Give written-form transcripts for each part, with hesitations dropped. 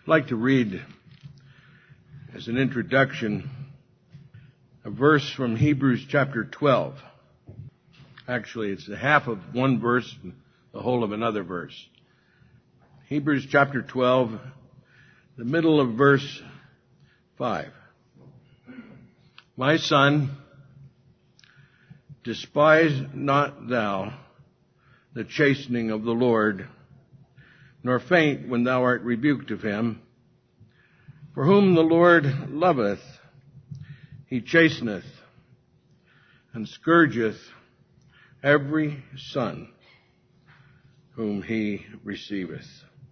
I'd like to read, as an introduction, a verse from Hebrews chapter 12. Actually, it's the half of one verse and the whole of another verse. Hebrews chapter 12, the middle of verse 5. My son, despise not thou the chastening of the Lord, nor faint when thou art rebuked of him. For whom the Lord loveth, he chasteneth, and scourgeth every son whom he receiveth.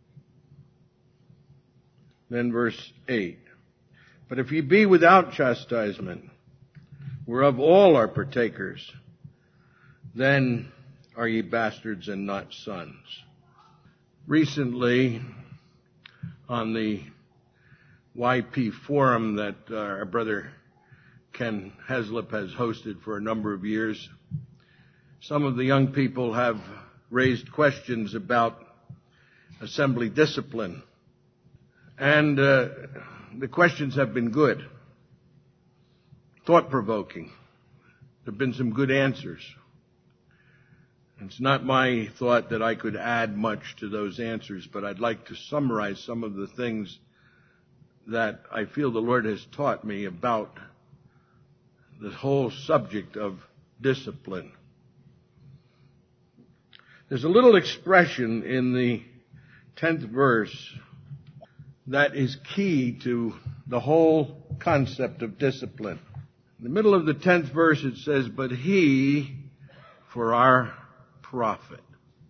Then verse 8. But if ye be without chastisement, whereof all are partakers, then are ye bastards and not sons. Recently, on the YP forum that our brother Ken Heslop has hosted for a number of years, some of the young people have raised questions about assembly discipline. And the questions have been good, thought-provoking. There have been some good answers. It's not my thought that I could add much to those answers, but I'd like to summarize some of the things that I feel the Lord has taught me about the whole subject of discipline. There's a little expression in the 10th verse that is key to the whole concept of discipline. In the middle of the 10th verse it says, but he for our profit.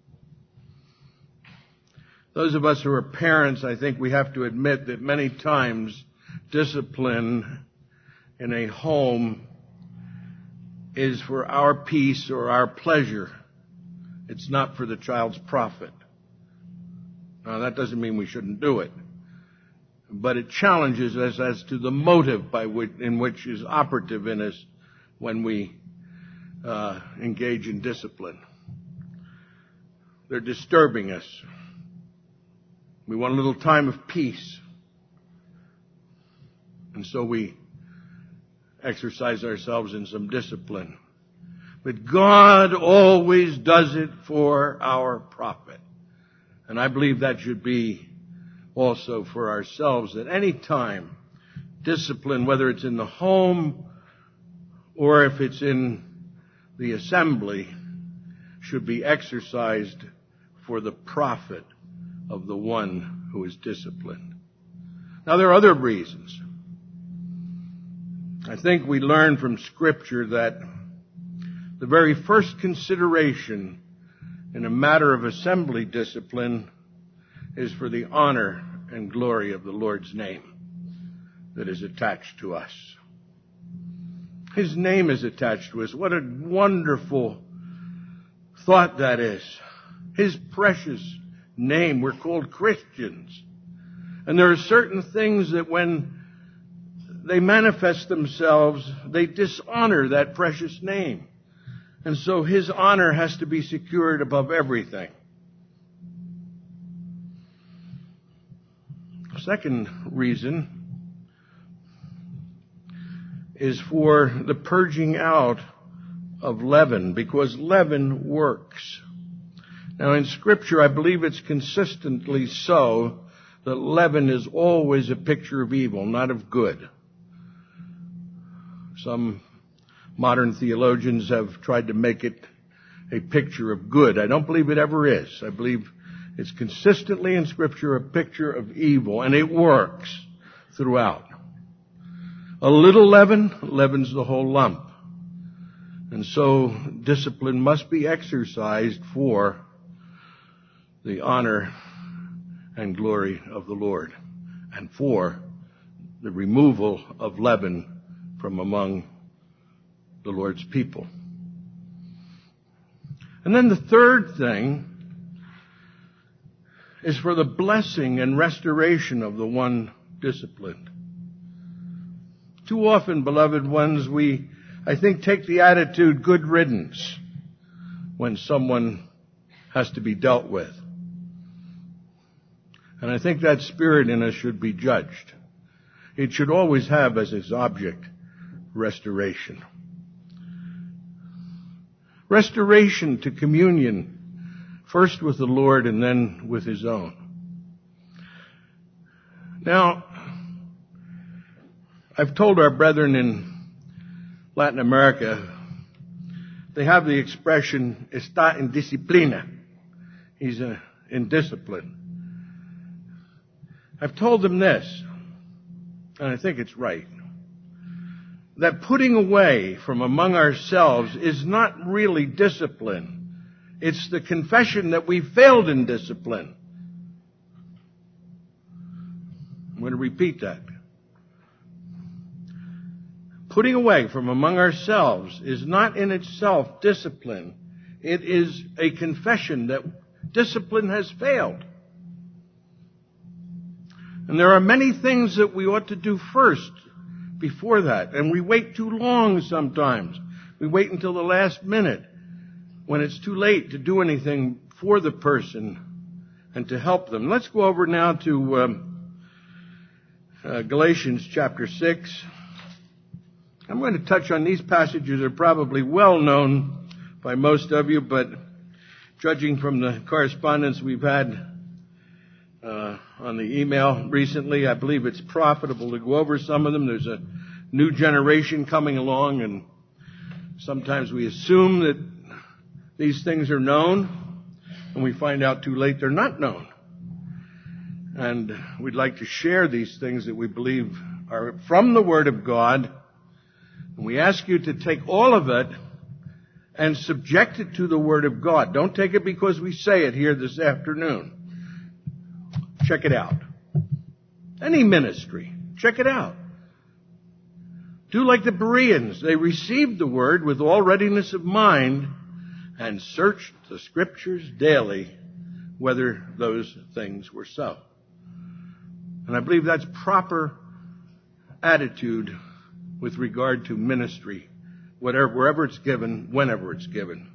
Those of us who are parents, I think we have to admit that many times discipline in a home is for our peace or our pleasure. It's not for the child's profit. Now, that doesn't mean we shouldn't do it, but it challenges us as to the motive in which is operative in us when we engage in discipline. They're disturbing us. We want a little time of peace. And so we exercise ourselves in some discipline. But God always does it for our profit. And I believe that should be also for ourselves, at any time, discipline, whether it's in the home or if it's in the assembly, should be exercised for the profit of the one who is disciplined. Now, there are other reasons. I think we learn from Scripture that the very first consideration in a matter of assembly discipline is for the honor and glory of the Lord's name that is attached to us. His name is attached to us. What a wonderful thought that is. His precious name. We're called Christians. And there are certain things that when they manifest themselves, they dishonor that precious name. And so his honor has to be secured above everything. Second reason is for the purging out of leaven, because leaven works. Now, in Scripture, I believe it's consistently so that leaven is always a picture of evil, not of good. Some modern theologians have tried to make it a picture of good. I don't believe it ever is. I believe it's consistently in Scripture a picture of evil, and it works throughout. A little leaven leavens the whole lump. And so discipline must be exercised for the honor and glory of the Lord, and for the removal of leaven from among the Lord's people. And then the third thing is for the blessing and restoration of the one disciplined. Too often, beloved ones, we, I think, take the attitude good riddance when someone has to be dealt with. And I think that spirit in us should be judged. It should always have as its object restoration. Restoration to communion, first with the Lord and then with His own. Now, I've told our brethren in Latin America, they have the expression, está en disciplina. He's in discipline. I've told them this, and I think it's right, that putting away from among ourselves is not really discipline. It's the confession that we failed in discipline. I'm going to repeat that. Putting away from among ourselves is not in itself discipline. It is a confession that discipline has failed. And there are many things that we ought to do first before that. And we wait too long sometimes. We wait until the last minute when it's too late to do anything for the person and to help them. Let's go over now to Galatians chapter 6. I'm going to touch on these passages that are probably well known by most of you, but judging from the correspondence we've had on the email recently, I believe it's profitable to go over some of them. There's a new generation coming along, and sometimes we assume that these things are known, and we find out too late they're not known. And we'd like to share these things that we believe are from the Word of God. And we ask you to take all of it and subject it to the Word of God. Don't take it because we say it here this afternoon. Check it out. Any ministry, check it out. Do like the Bereans. They received the Word with all readiness of mind and searched the Scriptures daily whether those things were so. And I believe that's proper attitude with regard to ministry, wherever it's given, whenever it's given.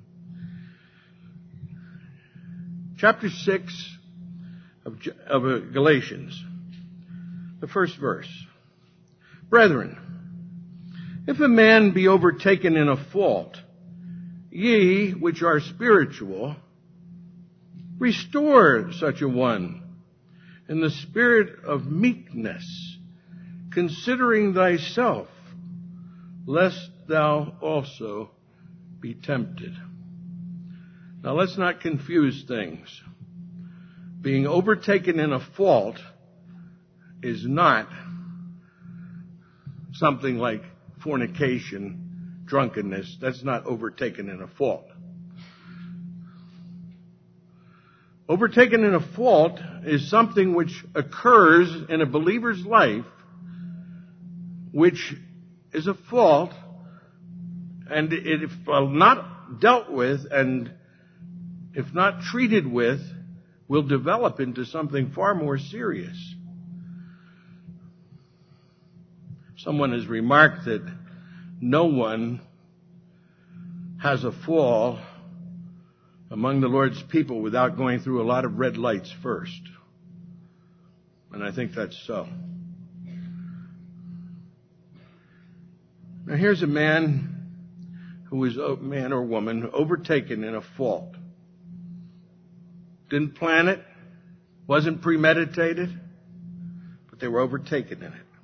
Chapter 6 of Galatians, the first verse. Brethren, if a man be overtaken in a fault, ye which are spiritual, restore such a one in the spirit of meekness, considering thyself, lest thou also be tempted. Now let's not confuse things. Being overtaken in a fault is not something like fornication, drunkenness. That's not overtaken in a fault. Overtaken in a fault is something which occurs in a believer's life, which is a fault, and if not dealt with and if not treated with, will develop into something far more serious. Someone has remarked that no one has a fall among the Lord's people without going through a lot of red lights first. And I think that's so. Now here's a man who is a man or woman overtaken in a fault. Didn't plan it, wasn't premeditated, but they were overtaken in it.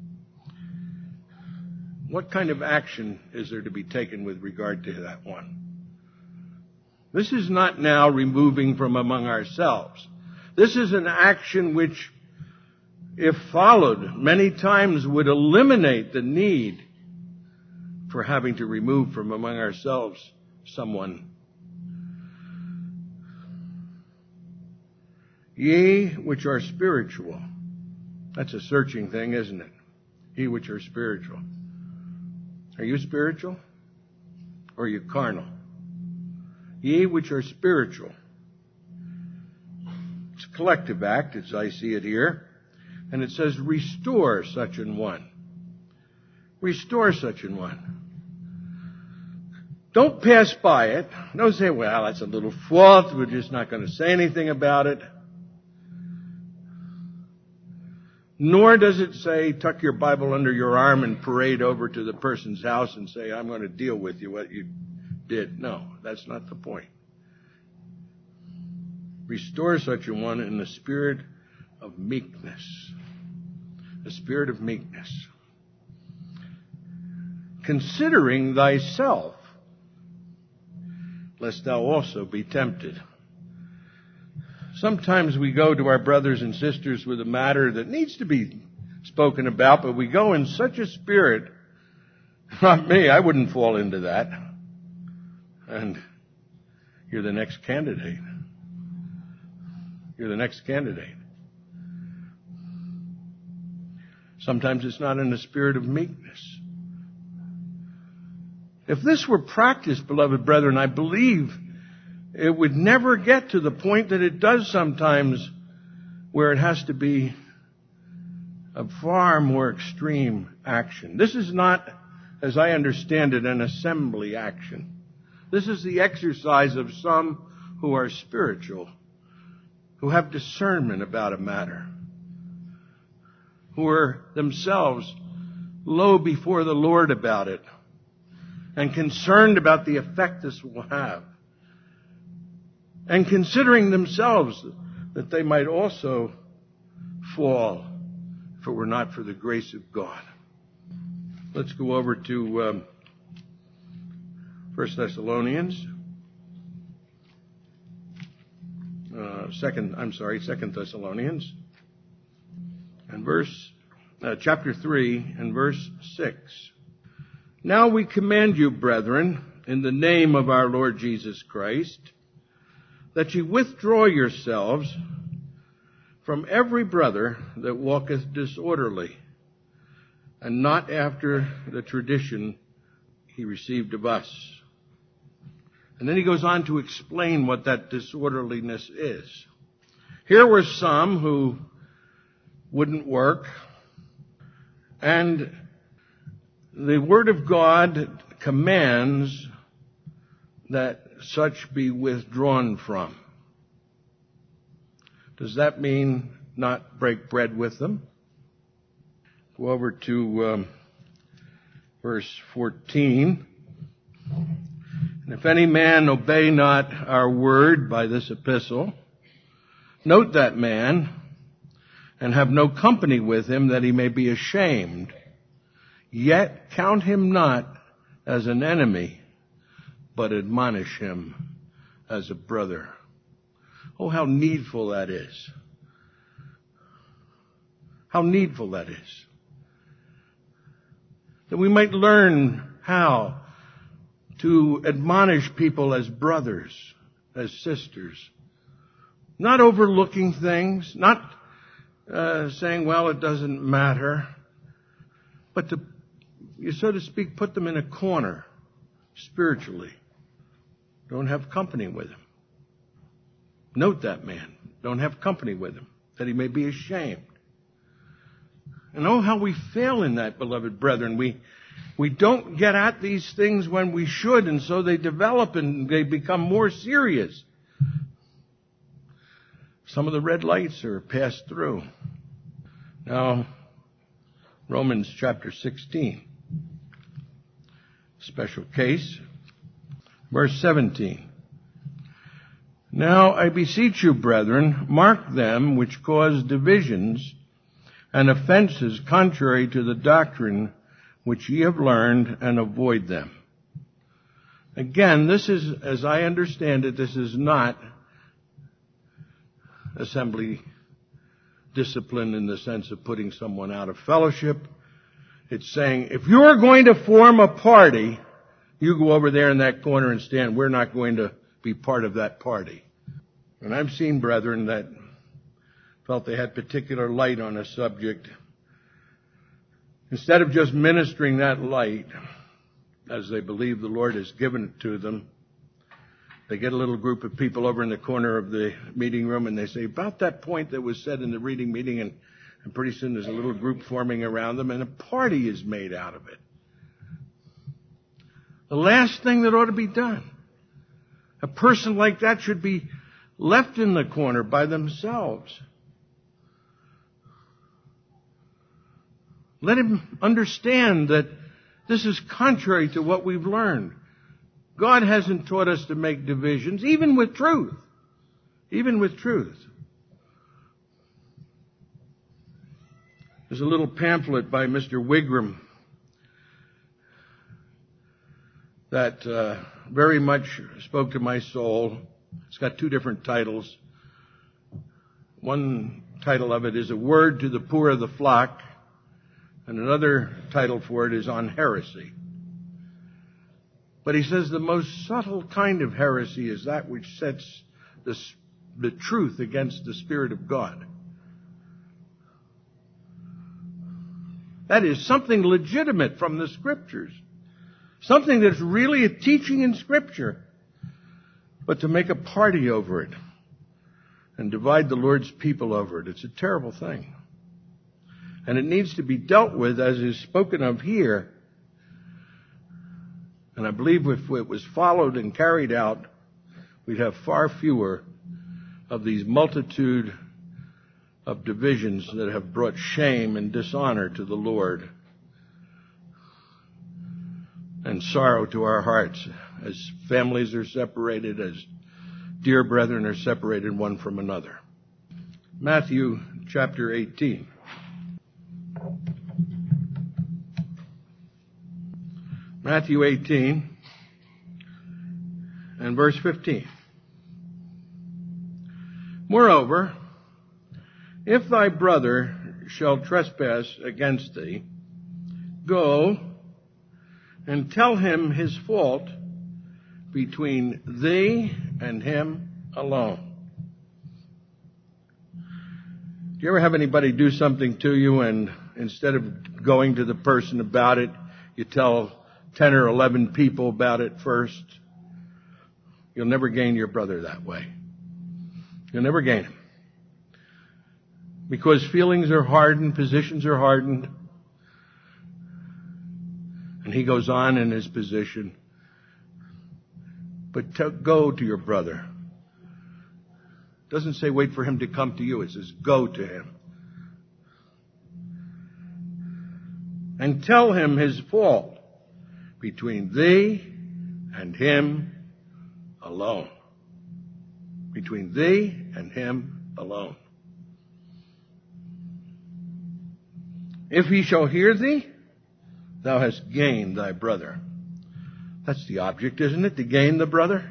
What kind of action is there to be taken with regard to that one? This is not now removing from among ourselves. This is an action which, if followed many times, would eliminate the need for having to remove from among ourselves someone. Ye which are spiritual. That's a searching thing, isn't it? Ye which are spiritual. Are you spiritual? Or are you carnal? Ye which are spiritual. It's a collective act, as I see it here. And it says, restore such an one. Restore such an one. Don't pass by it. Don't say, well, that's a little fault. We're just not going to say anything about it. Nor does it say, tuck your Bible under your arm and parade over to the person's house and say, I'm going to deal with you what you did. No, that's not the point. Restore such a one in the spirit of meekness. The spirit of meekness. Considering thyself, lest thou also be tempted. Sometimes we go to our brothers and sisters with a matter that needs to be spoken about, but we go in such a spirit. Not me, I wouldn't fall into that. And you're the next candidate. You're the next candidate. Sometimes it's not in the spirit of meekness. If this were practiced, beloved brethren, I believe it would never get to the point that it does sometimes, where it has to be a far more extreme action. This is not, as I understand it, an assembly action. This is the exercise of some who are spiritual, who have discernment about a matter, who are themselves low before the Lord about it, and concerned about the effect this will have, and considering themselves that they might also fall if it were not for the grace of God. Let's go over to 1 Thessalonians. 2 Thessalonians. And chapter 3 and verse 6. Now we command you, brethren, in the name of our Lord Jesus Christ, that ye withdraw yourselves from every brother that walketh disorderly, and not after the tradition he received of us. And then he goes on to explain what that disorderliness is. Here were some who wouldn't work, and the Word of God commands that such be withdrawn from. Does that mean not break bread with them? Go over to verse 14. And if any man obey not our word by this epistle, note that man, and have no company with him, that he may be ashamed. Yet count him not as an enemy, but admonish him as a brother. Oh, how needful that is. How needful that is. That we might learn how to admonish people as brothers, as sisters. Not overlooking things, not saying, well, it doesn't matter, but to, so to speak, put them in a corner spiritually. Don't have company with him. Note that man. Don't have company with him, that he may be ashamed. And oh, how we fail in that, beloved brethren. We don't get at these things when we should, and so they develop and they become more serious. Some of the red lights are passed through. Now, Romans chapter 16. Special case. Verse 17. Now I beseech you, brethren, mark them which cause divisions and offenses contrary to the doctrine which ye have learned, and avoid them. Again, this is, as I understand it, this is not assembly discipline in the sense of putting someone out of fellowship. It's saying, if you're going to form a party, you go over there in that corner and stand. We're not going to be part of that party. And I've seen brethren that felt they had particular light on a subject. Instead of just ministering that light, as they believe the Lord has given it to them, they get a little group of people over in the corner of the meeting room and they say, about that point that was said in the reading meeting, and pretty soon there's a little group forming around them and a party is made out of it. The last thing that ought to be done. A person like that should be left in the corner by themselves. Let him understand that this is contrary to what we've learned. God hasn't taught us to make divisions, even with truth. Even with truth. There's a little pamphlet by Mr. Wigram that very much spoke to my soul. It's got two different titles. One title of it is A Word to the Poor of the Flock, and another title for it is On Heresy. But he says the most subtle kind of heresy is that which sets the truth against the Spirit of God. That is something legitimate from the Scriptures. Something that's really a teaching in Scripture. But to make a party over it and divide the Lord's people over it, it's a terrible thing. And it needs to be dealt with as is spoken of here. And I believe if it was followed and carried out, we'd have far fewer of these multitude of divisions that have brought shame and dishonor to the Lord and sorrow to our hearts as families are separated, as dear brethren are separated one from another. Matthew chapter 18. Matthew 18 and verse 15. Moreover, if thy brother shall trespass against thee, go and tell him his fault between thee and him alone. Do you ever have anybody do something to you and instead of going to the person about it, you tell 10 or 11 people about it first? You'll never gain your brother that way. You'll never gain him. Because feelings are hardened, positions are hardened. And he goes on in his position. But go to your brother. It doesn't say wait for him to come to you. It says go to him. And tell him his fault between thee and him alone. Between thee and him alone. If he shall hear thee, thou hast gained thy brother. That's the object, isn't it? To gain the brother?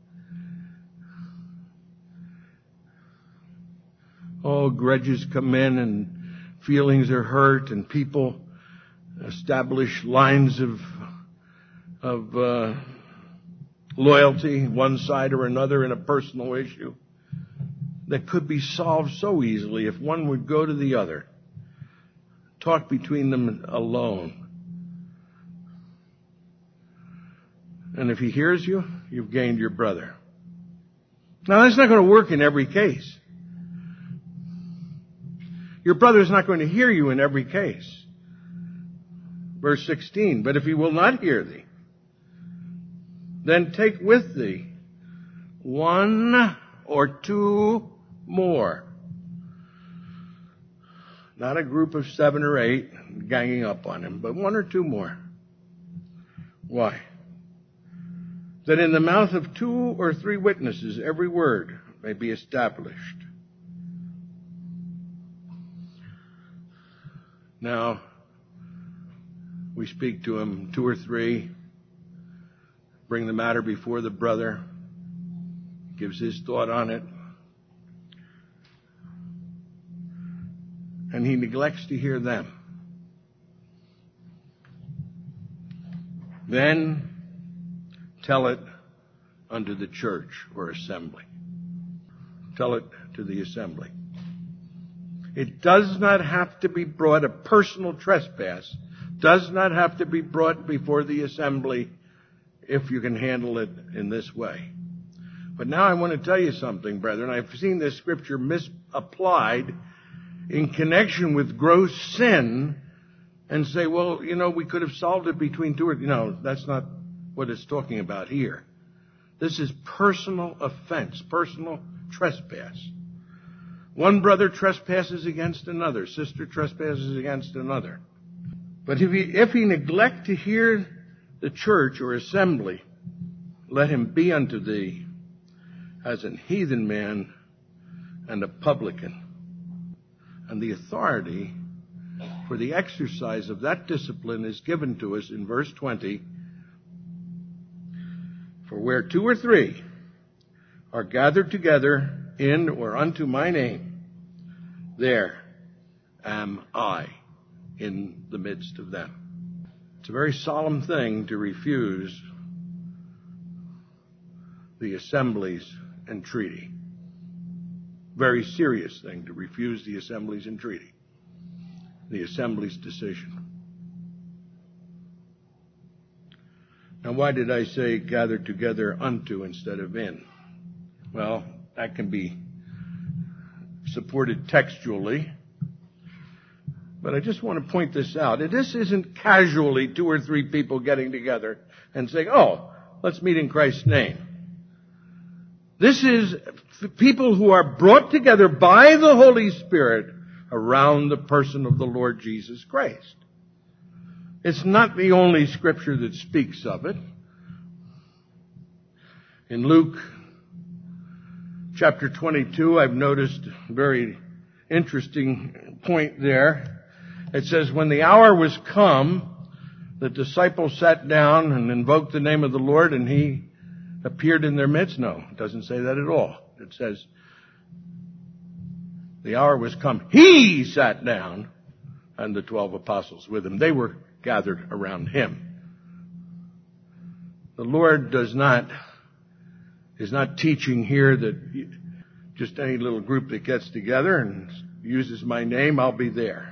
Oh, grudges come in and feelings are hurt and people establish lines of loyalty, one side or another in a personal issue that could be solved so easily if one would go to the other. Talk between them alone. And if he hears you, you've gained your brother. Now, that's not going to work in every case. Your brother's not going to hear you in every case. Verse 16, but if he will not hear thee, then take with thee one or two more. Not a group of 7 or 8 ganging up on him, but 1 or 2 more. Why? That in the mouth of 2 or 3 witnesses every word may be established. Now, we speak to him 2 or 3, bring the matter before the brother, gives his thought on it, and he neglects to hear them. Then tell it unto the church or assembly. Tell it to the assembly. It does not have to be brought, a personal trespass does not have to be brought before the assembly if you can handle it in this way. But now I want to tell you something, brethren. I've seen this scripture misapplied in connection with gross sin and say, well, we could have solved it between 2 or... No, that's not what it's talking about here. This is personal offense, personal trespass. One brother trespasses against another. Sister trespasses against another. But if he neglect to hear the church or assembly, let him be unto thee as an heathen man and a publican. And the authority for the exercise of that discipline is given to us in verse 20. For where 2 or 3 are gathered together in or unto my name, there am I in the midst of them. It's a very solemn thing to refuse the assembly's entreaty. Very serious thing to refuse the assembly's entreaty, the assembly's decision. Now, why did I say gathered together unto instead of in? Well, that can be supported textually. But I just want to point this out. This isn't casually 2 or 3 people getting together and saying, oh, let's meet in Christ's name. This is people who are brought together by the Holy Spirit around the person of the Lord Jesus Christ. It's not the only scripture that speaks of it. In Luke chapter 22, I've noticed a very interesting point there. It says, when the hour was come, the disciples sat down and invoked the name of the Lord, and he appeared in their midst. No, it doesn't say that at all. It says, the hour was come. He sat down, and the 12 apostles with him. They were gathered around him. The Lord is not teaching here that just any little group that gets together and uses my name, I'll be there.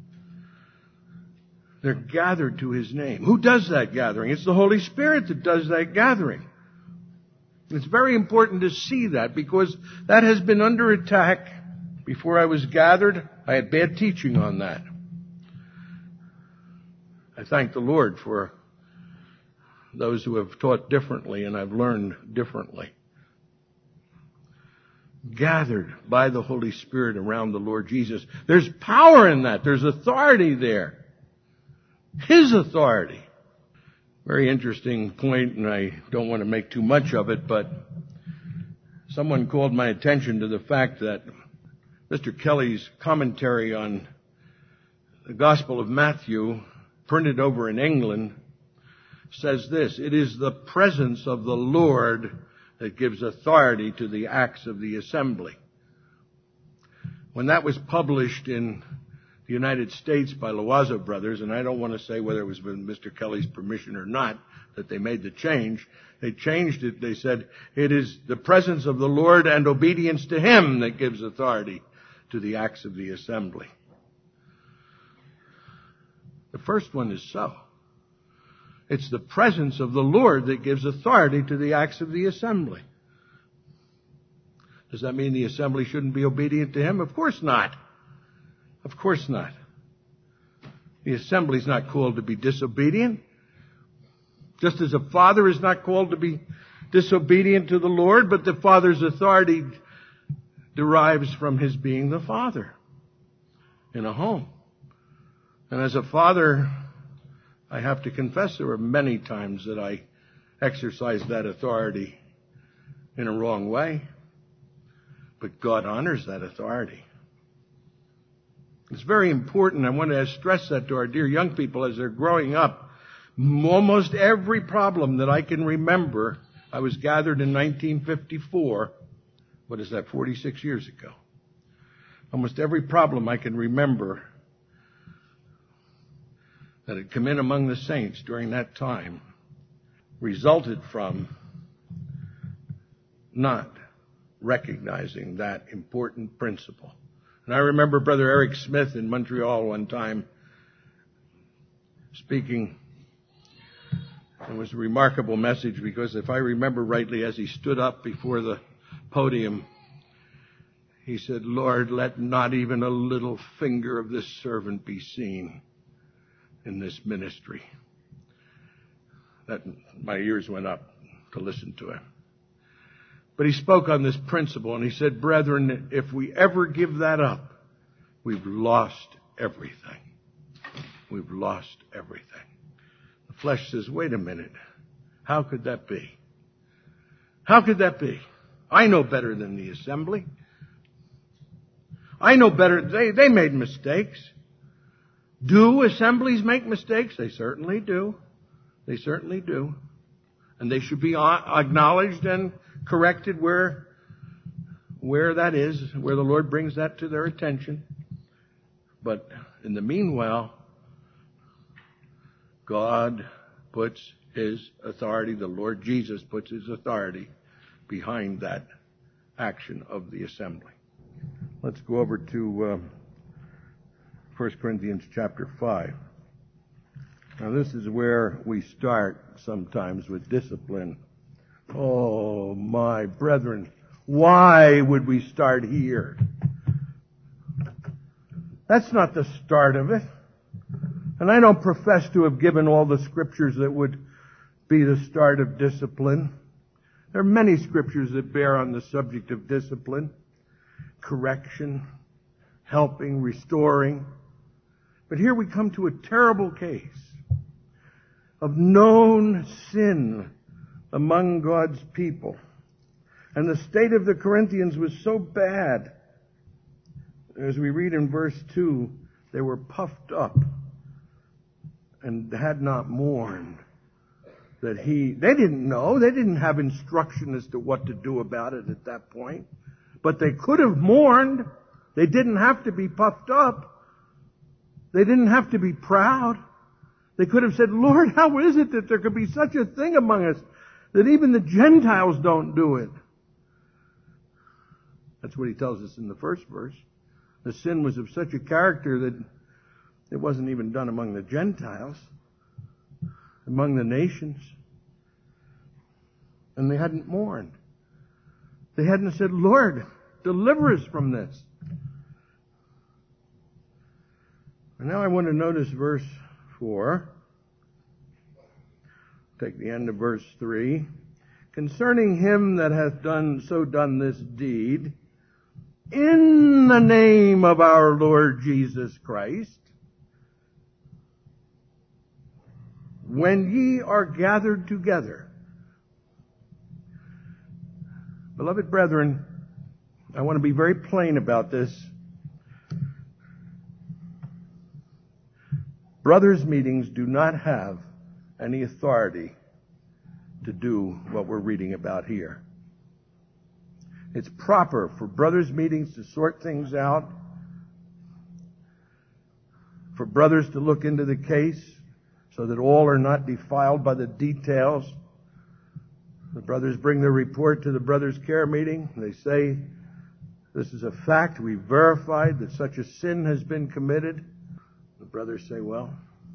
They're gathered to his name. Who does that gathering? It's the Holy Spirit that does that gathering. It's very important to see that, because that has been under attack. Before I was gathered, I had bad teaching on that. I thank the Lord for those who have taught differently, and I've learned differently. Gathered by the Holy Spirit around the Lord Jesus. There's power in that. There's authority there. His authority. Very interesting point, and I don't want to make too much of it, but someone called my attention to the fact that Mr. Kelly's commentary on the Gospel of Matthew, printed over in England, says this: it is the presence of the Lord that gives authority to the acts of the assembly. When that was published in the United States by Loazo Brothers, and I don't want to say whether it was with Mr. Kelly's permission or not that they made the change. They changed it. They said, it is the presence of the Lord and obedience to him that gives authority to the acts of the assembly. The first one is so. It's the presence of the Lord that gives authority to the acts of the assembly. Does that mean the assembly shouldn't be obedient to him? Of course not. Of course not. The assembly is not called to be disobedient. Just as a father is not called to be disobedient to the Lord, but the father's authority derives from his being the father in a home. And as a father, I have to confess there were many times that I exercised that authority in a wrong way. But God honors that authority. It's very important. I want to stress that to our dear young people as they're growing up. Almost every problem that I can remember, I was gathered in 1954. What is that, 46 years ago? Almost every problem I can remember that had come in among the saints during that time resulted from not recognizing that important principle. And I remember Brother Eric Smith in Montreal one time speaking. It was a remarkable message because if I remember rightly, as he stood up before the podium, he said, Lord, let not even a little finger of this servant be seen in this ministry. That my ears went up to listen to him. But he spoke on this principle, and he said, brethren, if we ever give that up, we've lost everything. we've lost everything. The flesh says, wait a minute. How could that be? How could that be? I know better than the assembly. I know better. They made mistakes. Do assemblies make mistakes? They certainly do. They certainly do. And they should be acknowledged and corrected where that is, where the Lord brings that to their attention. But in the meanwhile, God puts His authority, the Lord Jesus puts His authority behind that action of the assembly. Let's go over to 1 Corinthians chapter 5. Now this is where we start sometimes with discipline. Oh, my brethren, why would we start here? That's not the start of it. And I don't profess to have given all the scriptures that would be the start of discipline. There are many scriptures that bear on the subject of discipline, correction, helping, restoring. But here we come to a terrible case of known sin among God's people. And the state of the Corinthians was so bad. As we read in verse 2, they were puffed up and had not mourned. They didn't know. They didn't have instruction as to what to do about it at that point. But they could have mourned. They didn't have to be puffed up. They didn't have to be proud. They could have said, Lord, how is it that there could be such a thing among us that even the Gentiles don't do it? That's what he tells us in the first verse. The sin was of such a character that it wasn't even done among the Gentiles, among the nations. And they hadn't mourned. They hadn't said, Lord, deliver us from this. And now I want to notice verse 4. Take the end of verse 3. Concerning him that hath done this deed, in the name of our Lord Jesus Christ, when ye are gathered together. Beloved brethren, I want to be very plain about this. Brothers' meetings do not have any authority to do what we're reading about here. It's proper for brothers' meetings to sort things out, for brothers to look into the case so that all are not defiled by the details. The brothers bring their report to the brothers' care meeting. They say, this is a fact. We verified that such a sin has been committed. The brothers say, well,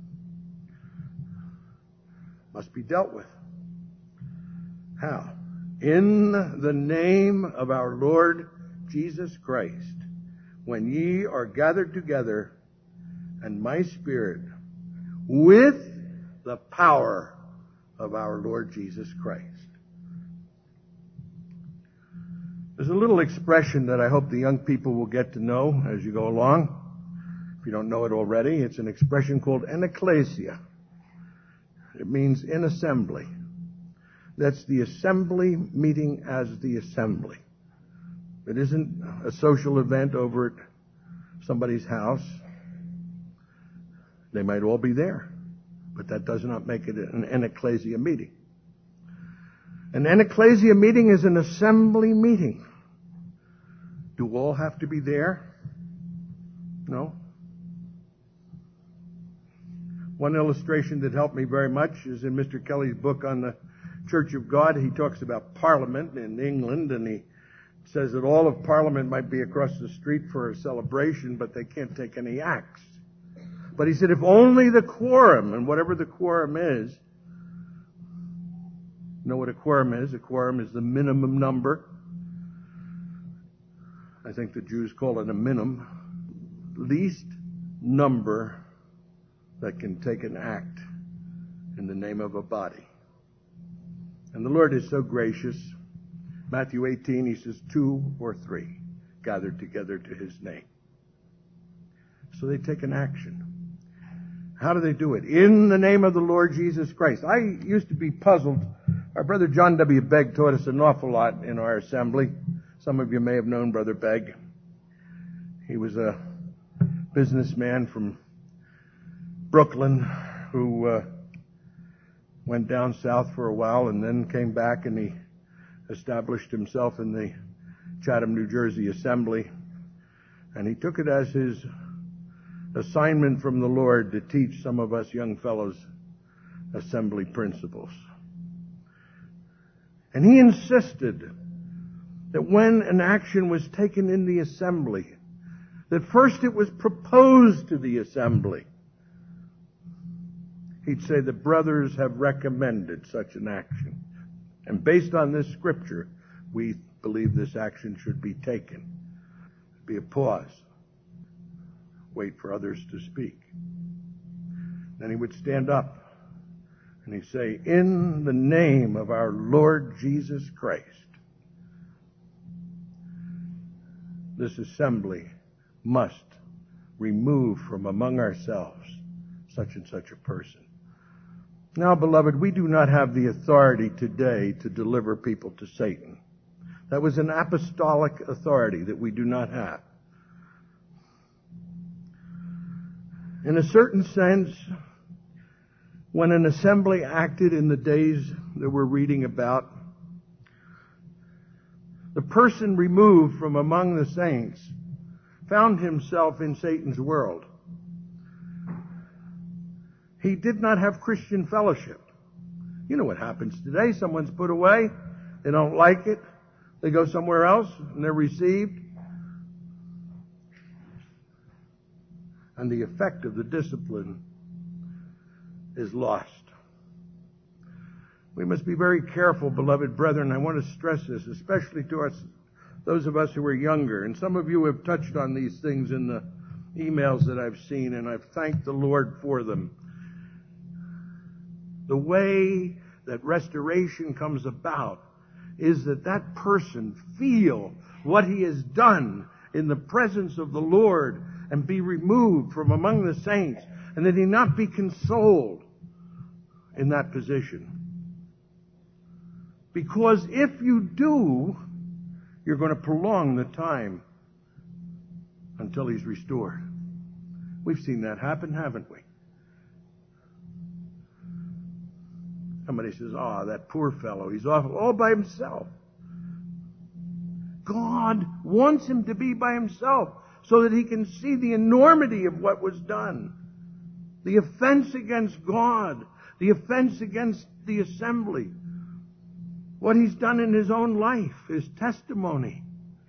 must be dealt with. How? In the name of our Lord Jesus Christ, when ye are gathered together, and my spirit, with the power of our Lord Jesus Christ. There's a little expression that I hope the young people will get to know as you go along. If you don't know it already, it's an expression called en ecclesia. It means in assembly. That's the assembly meeting as the assembly. It isn't a social event over at somebody's house. They might all be there, but that does not make it an ecclesia meeting. An ecclesia meeting is an assembly meeting. Do all have to be there? No. One illustration that helped me very much is in Mr. Kelly's book on the Church of God. He talks about Parliament in England, and he says that all of Parliament might be across the street for a celebration, but they can't take any acts. But he said if only the quorum, and whatever the quorum is, you know what a quorum is? A quorum is the minimum number. I think the Jews call it a minimum. Least number that can take an act in the name of a body. And the Lord is so gracious. Matthew 18, he says, 2 or 3 gathered together to his name. So they take an action. How do they do it? In the name of the Lord Jesus Christ. I used to be puzzled. Our brother John W. Begg taught us an awful lot in our assembly. Some of you may have known Brother Begg. He was a businessman from Brooklyn who went down south for a while and then came back, and he established himself in the Chatham, New Jersey Assembly. And he took it as his assignment from the Lord to teach some of us young fellows assembly principles. And he insisted that when an action was taken in the assembly, that first it was proposed to the assembly. He'd say the brothers have recommended such an action. And based on this scripture, we believe this action should be taken. Be a pause. Wait for others to speak. Then he would stand up and he'd say, in the name of our Lord Jesus Christ, this assembly must remove from among ourselves such and such a person. Now, beloved, we do not have the authority today to deliver people to Satan. That was an apostolic authority that we do not have. In a certain sense, when an assembly acted in the days that we're reading about, the person removed from among the saints found himself in Satan's world. He did not have Christian fellowship. You know what happens today. Someone's put away. They don't like it. They go somewhere else and they're received. And the effect of the discipline is lost. We must be very careful, beloved brethren. I want to stress this, especially to us, those of us who are younger. And some of you have touched on these things in the emails that I've seen, and I've thanked the Lord for them. The way that restoration comes about is that that person feel what he has done in the presence of the Lord and be removed from among the saints, and that he not be consoled in that position. Because if you do, you're going to prolong the time until he's restored. We've seen that happen, haven't we? Somebody says, that poor fellow, he's off all by himself. God wants him to be by himself so that he can see the enormity of what was done. The offense against God, the offense against the assembly, what he's done in his own life, his testimony.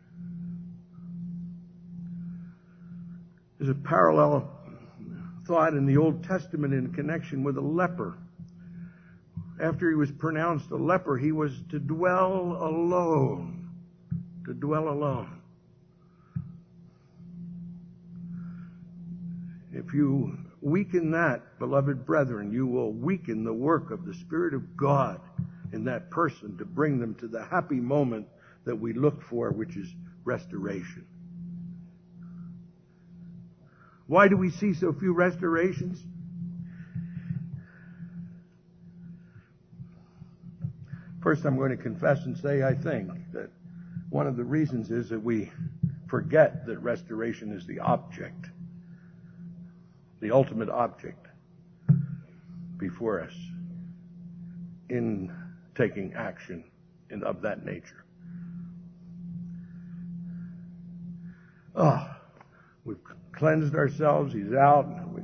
There's a parallel thought in the Old Testament in connection with a leper. After he was pronounced a leper, he was to dwell alone. To dwell alone. If you weaken that, beloved brethren, you will weaken the work of the Spirit of God in that person to bring them to the happy moment that we look for, which is restoration. Why do we see so few restorations? First, I'm going to confess and say I think that one of the reasons is that we forget that restoration is the object, the ultimate object before us in taking action of that nature. We've cleansed ourselves, he's out,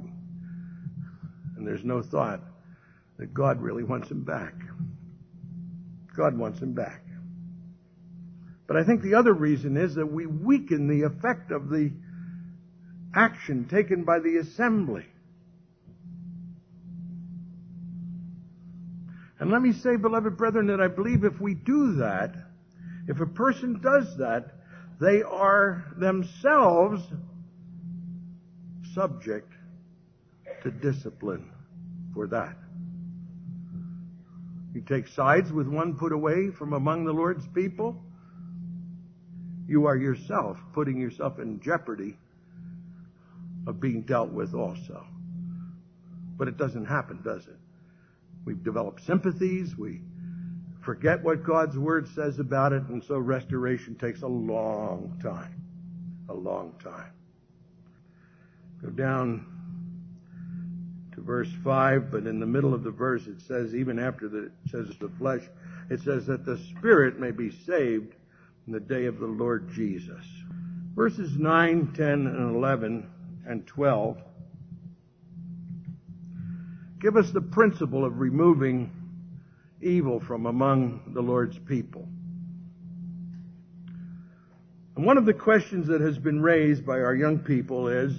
and there's no thought that God really wants him back. God wants him back. But I think the other reason is that we weaken the effect of the action taken by the assembly. And let me say, beloved brethren, that I believe if we do that, if a person does that, they are themselves subject to discipline for that. You take sides with one put away from among the Lord's people, you are yourself putting yourself in jeopardy of being dealt with also. But it doesn't happen, does it? We've developed sympathies. We forget what God's Word says about it, and so restoration takes a long time. A long time. Go down to verse 5, but in the middle of the verse it says, even after it says the flesh, it says that the Spirit may be saved in the day of the Lord Jesus. Verses 9, 10, and 11, and 12 give us the principle of removing evil from among the Lord's people. And one of the questions that has been raised by our young people is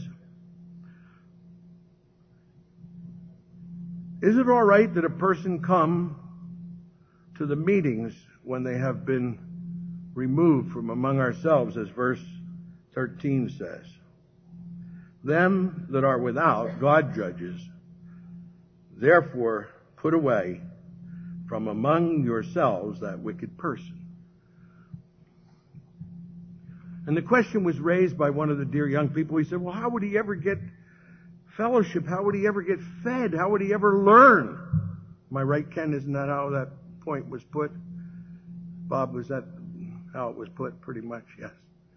it all right that a person come to the meetings when they have been removed from among ourselves, as verse 13 says? Them that are without, God judges. Therefore, put away from among yourselves that wicked person. And the question was raised by one of the dear young people. He said, well, how would he ever get fellowship? How would he ever get fed? How would he ever learn? Am I right, Ken? Isn't that how that point was put? Bob, was that how it was put? Pretty much, yes.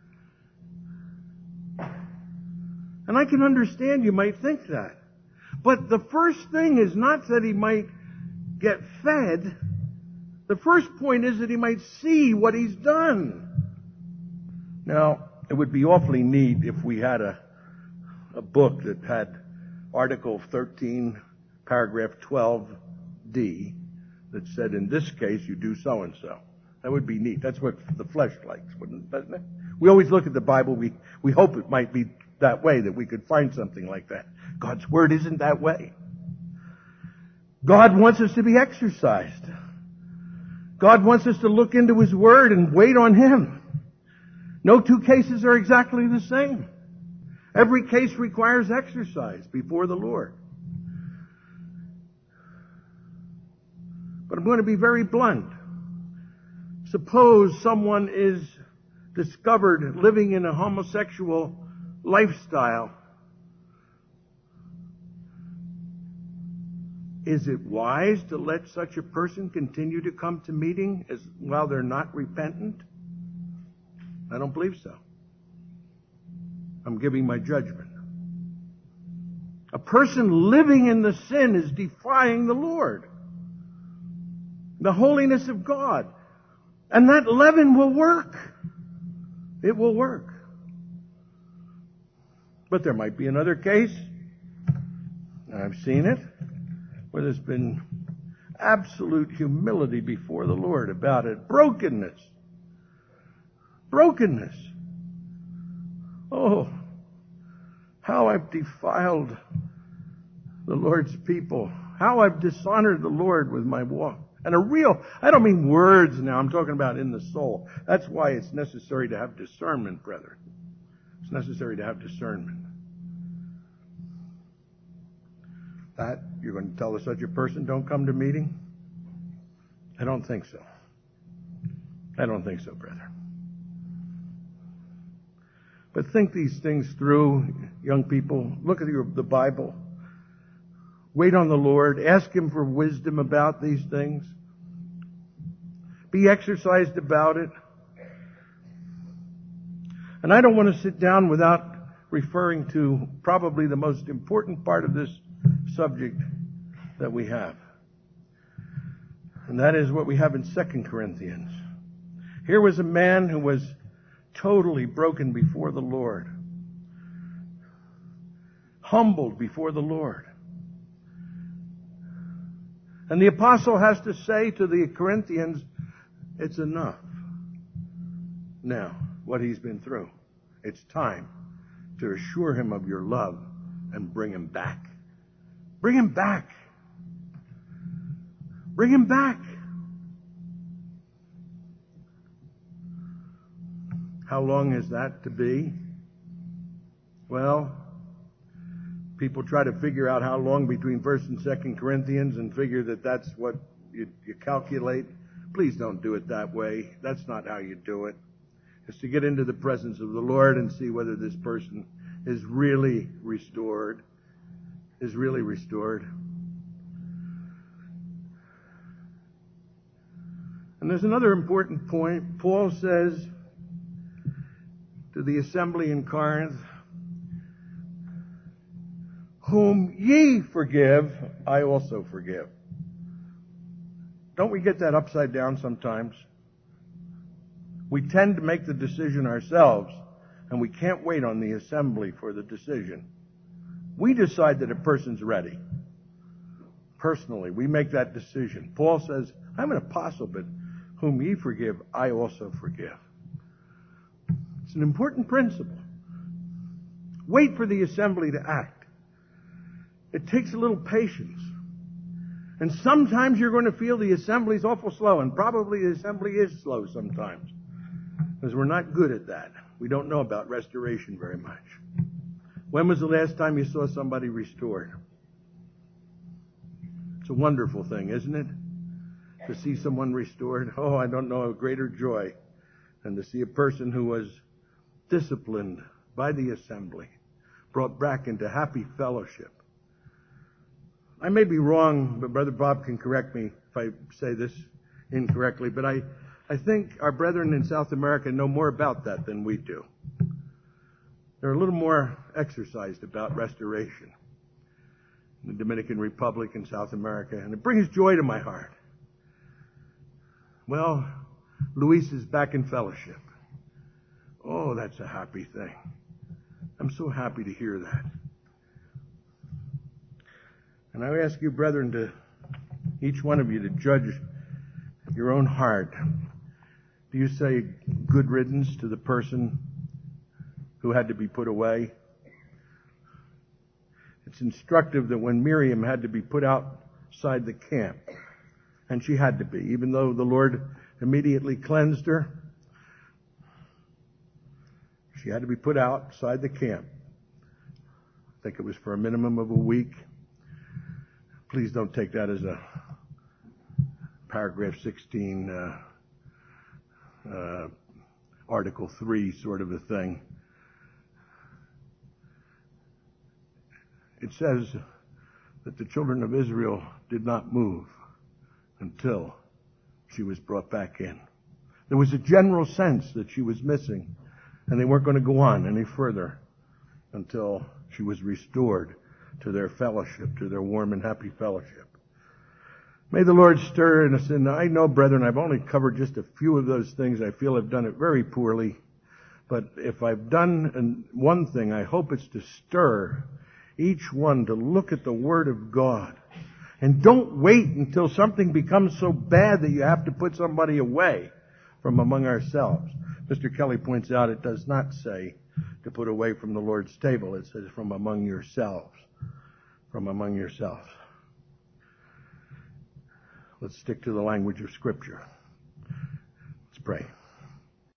And I can understand you might think that. But the first thing is not that he might get fed. The first point is that he might see what he's done. Now, it would be awfully neat if we had a book that had Article 13, paragraph 12D, that said, in this case, you do so-and-so. That would be neat. That's what the flesh likes, doesn't it? We always look at the Bible. We hope it might be that way, that we could find something like that. God's Word isn't that way. God wants us to be exercised. God wants us to look into His Word and wait on Him. No two cases are exactly the same. Every case requires exercise before the Lord. But I'm going to be very blunt. Suppose someone is discovered living in a homosexual lifestyle. Is it wise to let such a person continue to come to meeting while they're not repentant? I don't believe so. I'm giving my judgment. A person living in the sin is defying the Lord, the holiness of God. And that leaven will work. It will work. But there might be another case, I've seen it, where there's been absolute humility before the Lord about it. Brokenness. Brokenness. Oh, how I've defiled the Lord's people. How I've dishonored the Lord with my walk. And I don't mean words now, I'm talking about in the soul. That's why it's necessary to have discernment, brethren. It's necessary to have discernment. That, you're going to tell such a person, don't come to meeting? I don't think so. I don't think so, brother. But think these things through, young people. Look at the Bible. Wait on the Lord. Ask Him for wisdom about these things. Be exercised about it. And I don't want to sit down without referring to probably the most important part of this subject that we have. And that is what we have in 2 Corinthians. Here was a man who was totally broken before the Lord. Humbled before the Lord. And the apostle has to say to the Corinthians, it's enough. Now, what he's been through. It's time to assure him of your love and bring him back. Bring him back. Bring him back. How long is that to be? Well, people try to figure out how long between 1 and 2 Corinthians and figure that that's what you calculate. Please don't do it that way. That's not how you do it. It's to get into the presence of the Lord and see whether this person is really restored. is really restored. And there's another important point. Paul says to the assembly in Corinth, whom ye forgive, I also forgive. Don't we get that upside down sometimes? We tend to make the decision ourselves, and we can't wait on the assembly for the decision. We decide that a person's ready. Personally, we make that decision. Paul says, I'm an apostle, but whom ye forgive, I also forgive. It's an important principle. Wait for the assembly to act. It takes a little patience. And sometimes you're going to feel the assembly's awful slow, and probably the assembly is slow sometimes, because we're not good at that. We don't know about restoration very much. When was the last time you saw somebody restored? It's a wonderful thing, isn't it? To see someone restored. Oh, I don't know a greater joy than to see a person who was disciplined by the assembly, brought back into happy fellowship. I may be wrong, but Brother Bob can correct me if I say this incorrectly, but I think our brethren in South America know more about that than we do. They're a little more exercised about restoration in the Dominican Republic and South America, and it brings joy to my heart. Well, Luis is back in fellowship. Oh, that's a happy thing. I'm so happy to hear that. And I ask you, brethren, each one of you to judge your own heart. Do you say good riddance to the person who had to be put away? It's instructive that when Miriam had to be put outside the camp, and she had to be, even though the Lord immediately cleansed her, she had to be put outside the camp. I think it was for a minimum of a week. Please don't take that as a paragraph 16, Article 3 sort of a thing. It says that the children of Israel did not move until she was brought back in. There was a general sense that she was missing, and they weren't going to go on any further until she was restored to their fellowship, to their warm and happy fellowship. May the Lord stir in us. And I know, brethren, I've only covered just a few of those things. I feel I've done it very poorly. But if I've done one thing, I hope it's to stir each one to look at the Word of God. And don't wait until something becomes so bad that you have to put somebody away from among ourselves. Mr. Kelly points out it does not say to put away from the Lord's table. It says from among yourselves. From among yourselves. Let's stick to the language of Scripture. Let's pray.